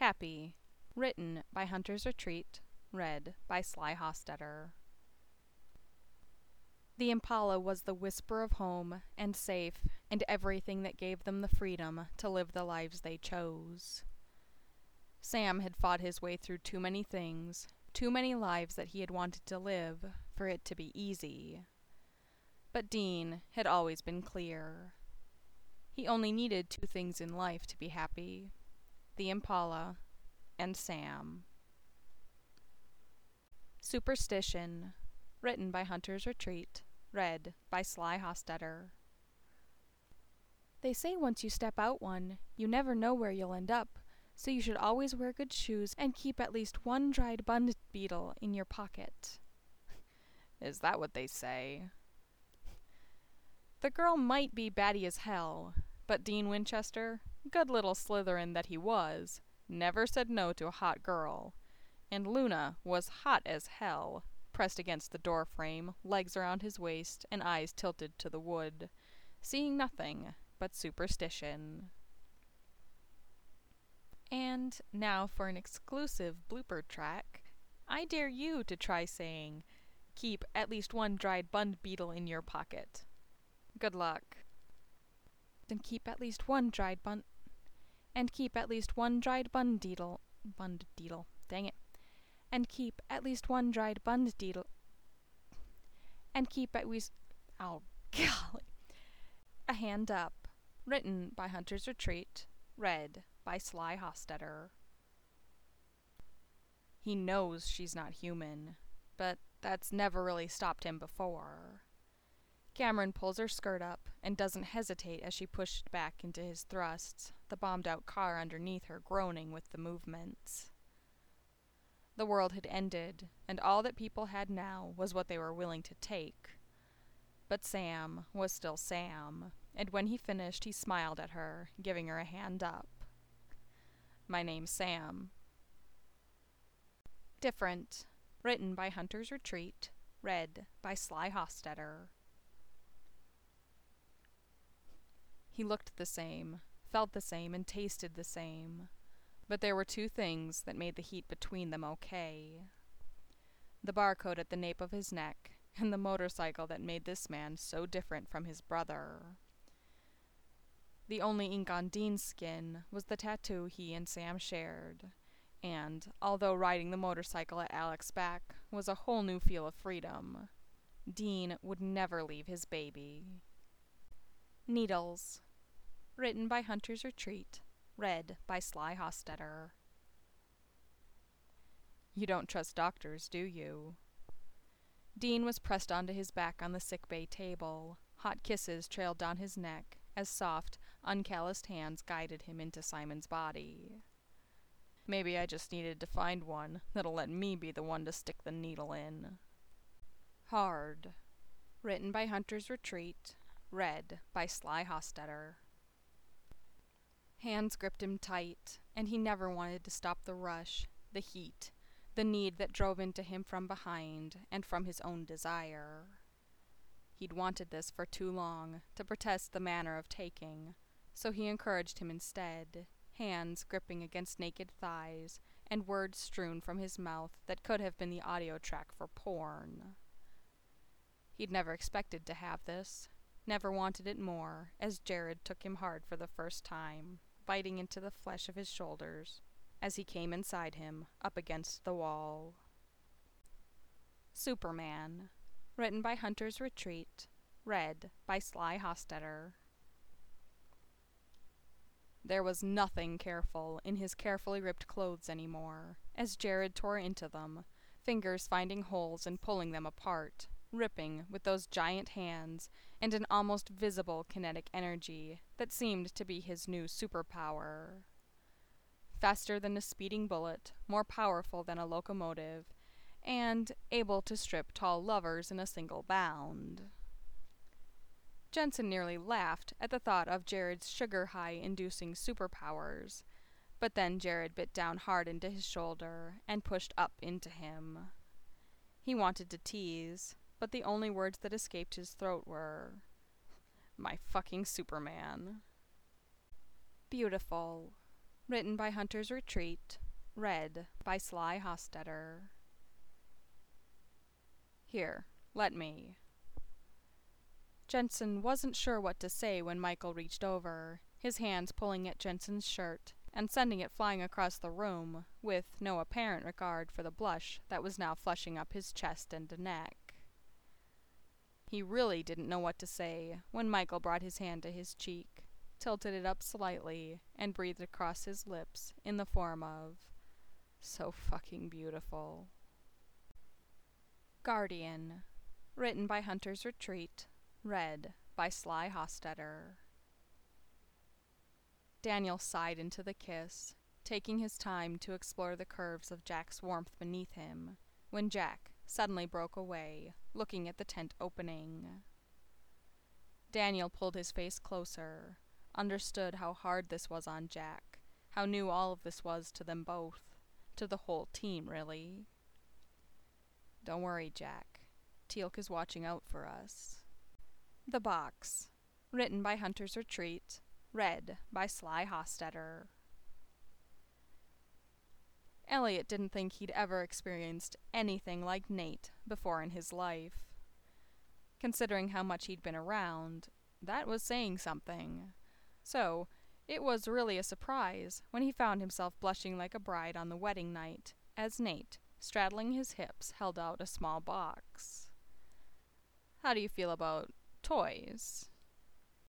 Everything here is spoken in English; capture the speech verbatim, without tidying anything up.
Happy. Written by Hunter's Retreat. Read by Sly Hostetter. The Impala was the whisper of home and safe and everything that gave them the freedom to live the lives they chose. Sam had fought his way through too many things, too many lives that he had wanted to live, for it to be easy. But Dean had always been clear. He only needed two things in life to be happy: the Impala and Sam. Superstition. Written by Hunter's Retreat. Read by Sly Hostetter. They say once you step out one, you never know where you'll end up, so you should always wear good shoes and keep at least one dried bun beetle in your pocket. Is that what they say? The girl might be batty as hell, but Dean Winchester, good little Slytherin that he was, never said no to a hot girl. And Luna was hot as hell, pressed against the door frame, legs around his waist, and eyes tilted to the wood, seeing nothing but superstition. And now for an exclusive blooper track, I dare you to try saying, "Keep at least one dried bun beetle in your pocket." Good luck. And keep at least one dried bun... And keep at least one dried bun deedle... Bun deedle. Dang it. And keep at least one dried bun deedle... And keep at least... Oh, golly. A Hand Up. Written by Hunter's Retreat. Read by Sly Hostetter. He knows she's not human, but that's never really stopped him before. Cameron pulls her skirt up and doesn't hesitate as she pushed back into his thrusts, the bombed-out car underneath her groaning with the movements. The world had ended, and all that people had now was what they were willing to take. But Sam was still Sam, and when he finished he smiled at her, giving her a hand up. "My name's Sam." Different. Written by Hunter's Retreat. Read by Sly Hostetter. He looked the same, felt the same, and tasted the same. But there were two things that made the heat between them okay. The barcode at the nape of his neck, and the motorcycle that made this man so different from his brother. The only ink on Dean's skin was the tattoo he and Sam shared, and, although riding the motorcycle at Alec's back was a whole new feel of freedom, Dean would never leave his baby. Needles. Written by Hunter's Retreat. Read by Sly Hostetter. You don't trust doctors, do you? Dean was pressed onto his back on the sickbay table. Hot kisses trailed down his neck as soft, uncalloused hands guided him into Simon's body. Maybe I just needed to find one that'll let me be the one to stick the needle in. Hard. Written by Hunter's Retreat. Read by Sly Hostetter. Hands gripped him tight, and he never wanted to stop the rush, the heat, the need that drove into him from behind and from his own desire. He'd wanted this for too long, to protest the manner of taking, so he encouraged him instead, hands gripping against naked thighs, and words strewn from his mouth that could have been the audio track for porn. He'd never expected to have this, never wanted it more, as Jared took him hard for the first time, biting into the flesh of his shoulders, as he came inside him, up against the wall. Superman. Written by Hunter's Retreat. Read by Sly Hostetter. There was nothing careful in his carefully ripped clothes anymore, as Jared tore into them, fingers finding holes and pulling them apart, ripping with those giant hands and an almost visible kinetic energy that seemed to be his new superpower. Faster than a speeding bullet, more powerful than a locomotive, and able to strip tall lovers in a single bound. Jensen nearly laughed at the thought of Jared's sugar-high-inducing superpowers, but then Jared bit down hard into his shoulder and pushed up into him. He wanted to tease, but the only words that escaped his throat were, "My fucking Superman." Beautiful. Written by Hunter's Retreat. Read by Sly Hostetter. Here, let me. Jensen wasn't sure what to say when Michael reached over, his hands pulling at Jensen's shirt and sending it flying across the room, with no apparent regard for the blush that was now flushing up his chest and neck. He really didn't know what to say when Michael brought his hand to his cheek, tilted it up slightly, and breathed across his lips in the form of, "So fucking beautiful." Guardian. Written by Hunter's Retreat. Read by Sly Hostetter. Daniel sighed into the kiss, taking his time to explore the curves of Jack's warmth beneath him, when Jack suddenly broke away, looking at the tent opening. Daniel pulled his face closer, understood how hard this was on Jack, how new all of this was to them both, to the whole team, really. "Don't worry, Jack. Teal'c is watching out for us." The Box. Written by Hunter's Retreat. Read by Sly Hostetter. Elliot didn't think he'd ever experienced anything like Nate before in his life. Considering how much he'd been around, that was saying something. So, it was really a surprise when he found himself blushing like a bride on the wedding night, as Nate, straddling his hips, held out a small box. "How do you feel about toys?"